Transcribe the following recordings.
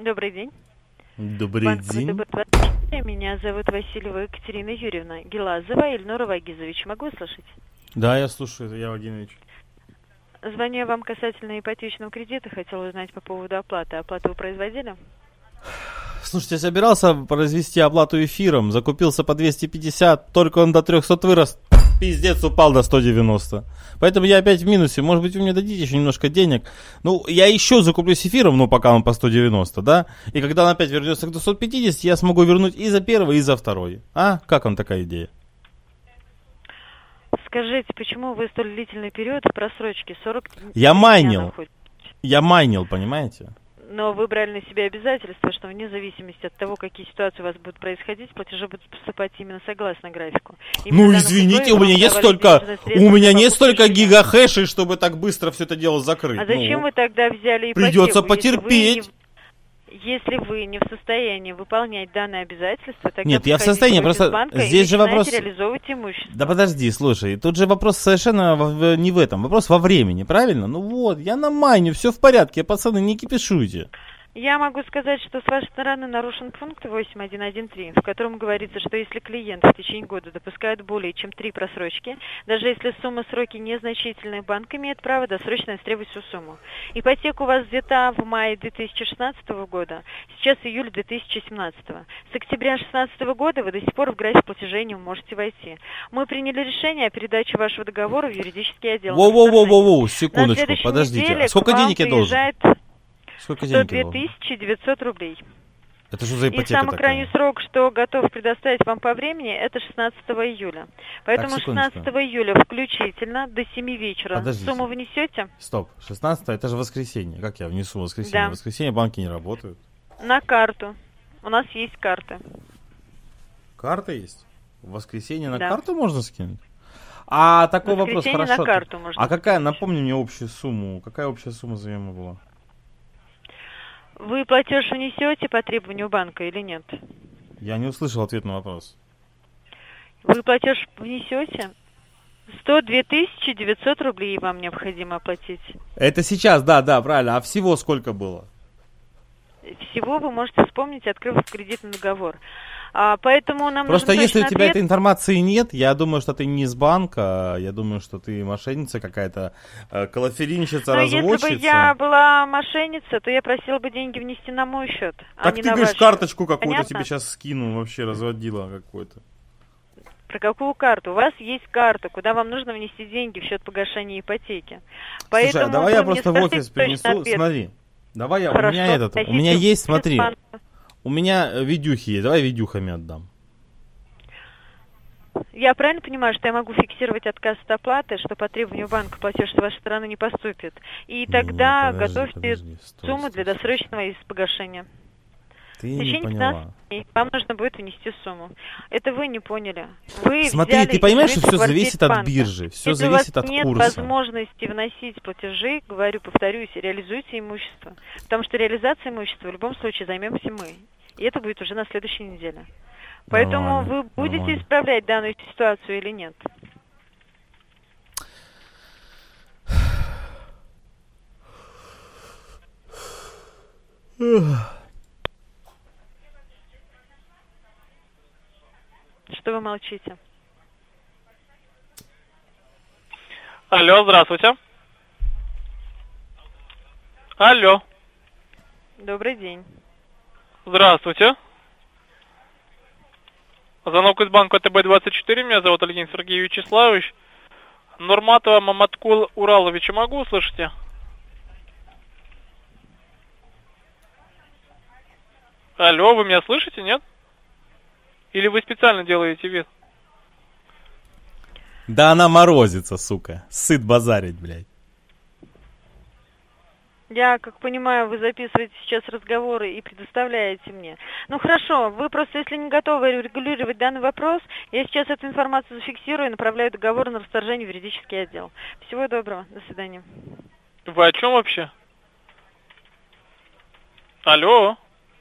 Добрый день. Добрый Банк день. ВТБ 24. Меня зовут Васильева Екатерина Юрьевна. Гелазова Ильнур Вагизович. Могу слышать? Да, я слушаю, это я Вагинович. Звоню вам касательно ипотечного кредита. Хотела узнать по поводу оплаты. Оплату вы производили? Слушайте, я собирался произвести оплату эфиром, закупился по 250, только он до 300 вырос, пиздец, упал до 190. Поэтому я опять в минусе, может быть, вы мне дадите еще немножко денег. Ну, я еще закуплюсь эфиром, но пока он по 190, да? И когда он опять вернется к 250, я смогу вернуть и за первый, и за второй. А? Как вам такая идея? Скажите, почему вы столь длительный период в просрочке 40 Я дней майнил. находитесь? Я майнил, понимаете? Но вы брали на себя обязательство, что вне зависимости от того, какие ситуации у вас будут происходить, платежи будут поступать именно согласно графику. Именно Ну, в данных извините, у условиях меня вам нет давали столько, денежные средства у меня на нет покупку столько жилья. гигахэшей, чтобы так быстро все это дело закрыть. А зачем Ну, вы тогда взяли ипотеку? придется потерпеть. Если вы не в состоянии выполнять данное обязательство, тогда Нет, я в подходите состоянии, в офис просто банка здесь и же начинайте вопрос... реализовывать имущество. Да подожди, слушай, тут же вопрос совершенно не в этом, вопрос во времени, правильно? Ну вот, я на майне, все в порядке, пацаны, не кипишуйте. Я могу сказать, что с вашей стороны нарушен пункт 8113, в котором говорится, что если клиент в течение года допускает более чем 3 просрочки, даже если сумма сроки незначительные, банк имеет право досрочно истребовать всю сумму. Ипотека у вас взята в мае 2016 года, сейчас июль 2017. С октября 2016 года вы до сих пор в график платежей не можете войти. Мы приняли решение о передаче вашего договора в юридический отдел. Воу-воу-воу-воу, На секундочку, следующей подождите, неделе а сколько к вам денег я должен? приезжает Сколько денег я 102 должен? 900 рублей. Это что за И ипотека самый крайний такая? срок, что готов предоставить вам по времени, это 16 июля. Поэтому секундочку. 16 июля включительно до 7 вечера Подождите. сумму внесете Стоп, 16 это же воскресенье, как я внесу в воскресенье? Да. В воскресенье банки не работают. на карту. У нас есть карты. Карта есть? В воскресенье на Да. карту можно скинуть? А такой В вопрос, воскресенье хорошо. на карту можно А какая, напомни мне общую сумму, какая общая сумма заема была? Вы платеж внесете по требованию банка или нет? Я не услышал ответ на вопрос. Вы платеж внесете? 102 900 рублей вам необходимо оплатить. Это сейчас, да, правильно. А всего сколько было? Всего вы можете вспомнить, открыв кредитный договор. Поэтому нам Просто нужен если у точный тебя ответ. этой информации нет, я думаю, что ты не из банка, я думаю, что ты мошенница какая-то, колоферинщица, Но если разводчица. бы я была мошенница, то я просила бы деньги внести на мой счет, а Так не ты на говоришь, ваш карточку счет. какую-то Понятно? тебе сейчас скину, вообще разводила какой-то. Про какую карту? У вас есть карта, куда вам нужно внести деньги в счет погашения ипотеки. Слушай, а Поэтому давай я вы мне просто в скажите офис точный принесу, ответ. смотри. Давай я, Хорошо, у меня этот, у носите меня есть, в смотри, банк. у меня видюхи есть, давай видюхами отдам. Я правильно понимаю, что я могу фиксировать отказ от оплаты, что по требованию банка платеж с вашей стороны не поступит? И тогда готовьте сумму для досрочного погашения. Ты В не течение поняла. 15 дней вам нужно будет внести сумму. Это вы не поняли. Вы Смотри, взяли ты понимаешь, и что жили все в квартире зависит от банка. биржи, все Если зависит у вас от нет курса. возможности вносить платежи, говорю, повторюсь, реализуйте имущество. Потому что реализация имущества в любом случае займемся мы. И это будет уже на следующей неделе. Поэтому Нормально, вы будете нормально. исправлять данную ситуацию или нет? Что вы молчите? Алло, здравствуйте. Алло, Добрый день. здравствуйте. Звонок из банка ТБ-24. Меня зовут Альгин Сергей Вячеславович. Нурматова Маматкул Ураловича могу услышите? Алло, вы меня слышите, нет? Или вы специально делаете вид? Да она морозится, сука. Сыт базарить, блядь. Я, как понимаю, вы записываете сейчас разговоры и предоставляете мне. Ну хорошо, вы просто, если не готовы регулировать данный вопрос, я сейчас эту информацию зафиксирую и направляю договор на расторжение в юридический отдел. Всего доброго, до свидания. Вы о чем вообще? Алло,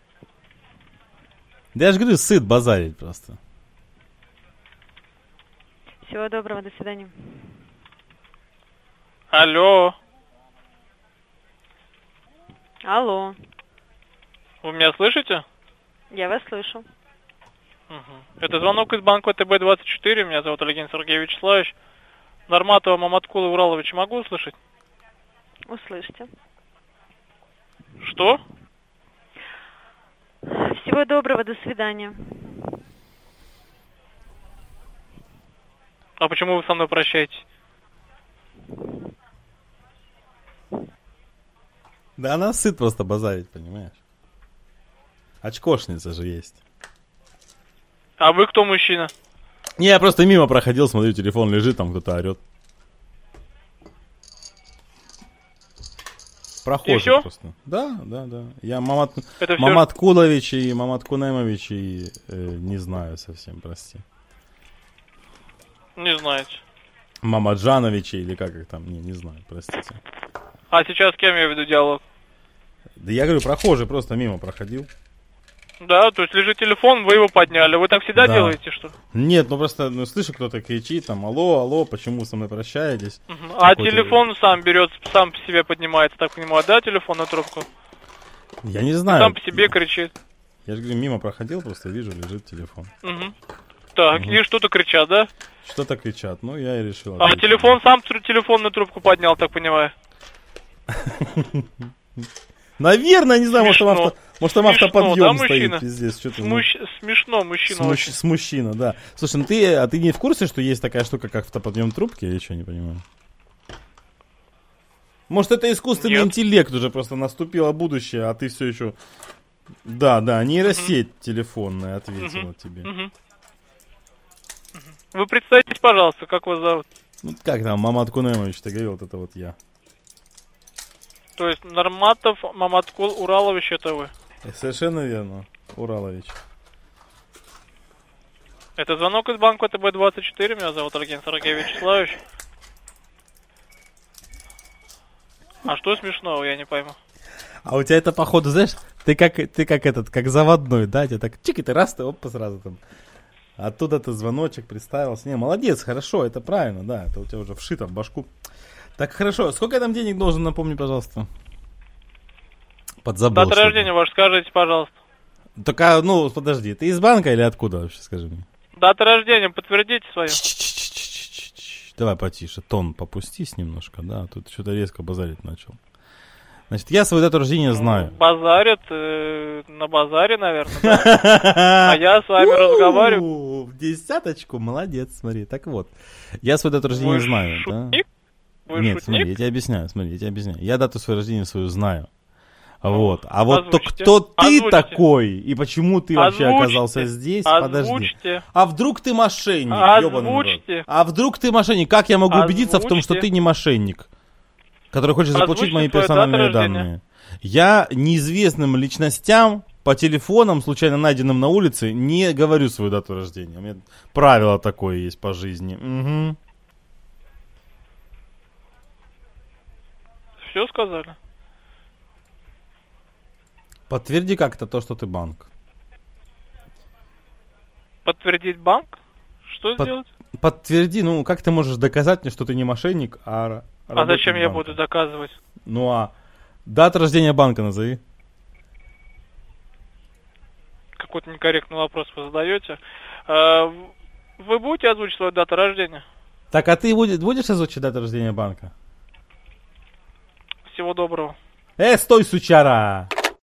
Да я же говорю, сыт базарить просто. Всего доброго, до свидания. алло, Алло. Вы меня слышите? Я вас слышу. Угу. Это звонок из банка ТБ-24. Меня зовут Олег Сергей Вячеславович. Норматова Маматкула Ураловича могу услышать? Услышьте. Что? Всего доброго, до свидания. А почему вы со мной прощаетесь? Да она сыт просто базарить, понимаешь? Очкошница же есть. А вы кто, мужчина? Не, я просто мимо проходил, смотрю, телефон лежит, там кто-то орет. Прохожий И всё? просто. Да. Я Это всё? Маматкулович и Маматкунемович и не знаю совсем, прости. Не знаете. Мамаджановича или как их там, не знаю, простите. А сейчас с кем я веду диалог? Да я говорю, прохожий просто мимо проходил. Да, то есть лежит телефон, вы его подняли. Вы так всегда Да. делаете, что? Нет, ну просто, слышу, кто-то кричит, там, алло, почему вы со мной прощаетесь? Угу. А Какой-то- телефон сам берет, сам по себе поднимается, так понимаю, да, телефон на трубку? Я не знаю. Сам по себе кричит. Я же говорю, мимо проходил, просто вижу, лежит телефон. Угу. Так, и что-то кричат, да? Что-то кричат, ну я и решил. А ответить. телефон сам телефон на трубку поднял, так понимаю. Наверное, не знаю, Смешно. может там Смешно, автоподъем да, стоит, мужчина? пиздец, что-то. Смешно, мужчина очень. Мужчина, да. Слушай, ну ты не в курсе, что есть такая штука, как автоподъем трубки, или что, не понимаю? Может, это искусственный Нет. интеллект уже просто наступило будущее, а ты все еще... Да, нейросеть телефонная ответила тебе. Мгм. Вы представьтесь, пожалуйста, как вас зовут? Ну как там, Мамат Кунемович, ты говорил, вот это вот я. То есть Норматов, Маматкул, Уралович, это вы. Совершенно верно, Уралович. Это звонок из банка ТБ-24. Меня зовут Олег Сергей Вячеславович. А что смешного, я не пойму. А у тебя это, походу, знаешь, ты как заводной, да? Тебе так чик, и ты раз, ты опа, сразу там. Оттуда ты звоночек представился. Не, молодец, хорошо, это правильно, да. Это у тебя уже вшито в башку. Так, хорошо. Сколько я там денег должен, напомни, пожалуйста? Подзабыл. Дата рождения ваша, скажите, пожалуйста. Только, подожди, ты из банка или откуда вообще, скажи мне? Дата рождения, подтвердите свою. Давай потише, тон попустись немножко, да, тут что-то резко базарить начал. Значит, я свою дату рождения знаю. Базарят, на базаре, наверное, да? А я с вами разговариваю. В десяточку, молодец, смотри. Так вот, я свою дату рождения Вы знаю, да? шутник? Вы Нет, смотри, шутник? я тебе объясняю. Я дату своего рождения свою знаю. Вот. А вот Озвучьте. кто ты Озвучьте. такой, и почему ты вообще Озвучьте. оказался здесь, подожди. Озвучьте. А вдруг ты мошенник, ёбаный народ? Озвучьте. А вдруг ты мошенник? Как я могу убедиться в том, что Озвучьте. ты не мошенник, который хочет заполучить Озвучьте мои свою персональные дату рождения. данные? Я неизвестным личностям по телефонам, случайно найденным на улице, не говорю свою дату рождения. У меня правило такое есть по жизни. Угу. Все сказали? Подтверди как-то то, что ты банк. Подтвердить банк? Что Под- сделать? Подтверди, как ты можешь доказать мне, что ты не мошенник, а А работник зачем я банка? буду доказывать? Дата рождения банка назови. Какой-то некорректный вопрос вы задаете. Вы будете озвучить свою дату рождения? Так, а ты будешь озвучить дату рождения банка? Всего доброго. Стой, сучара!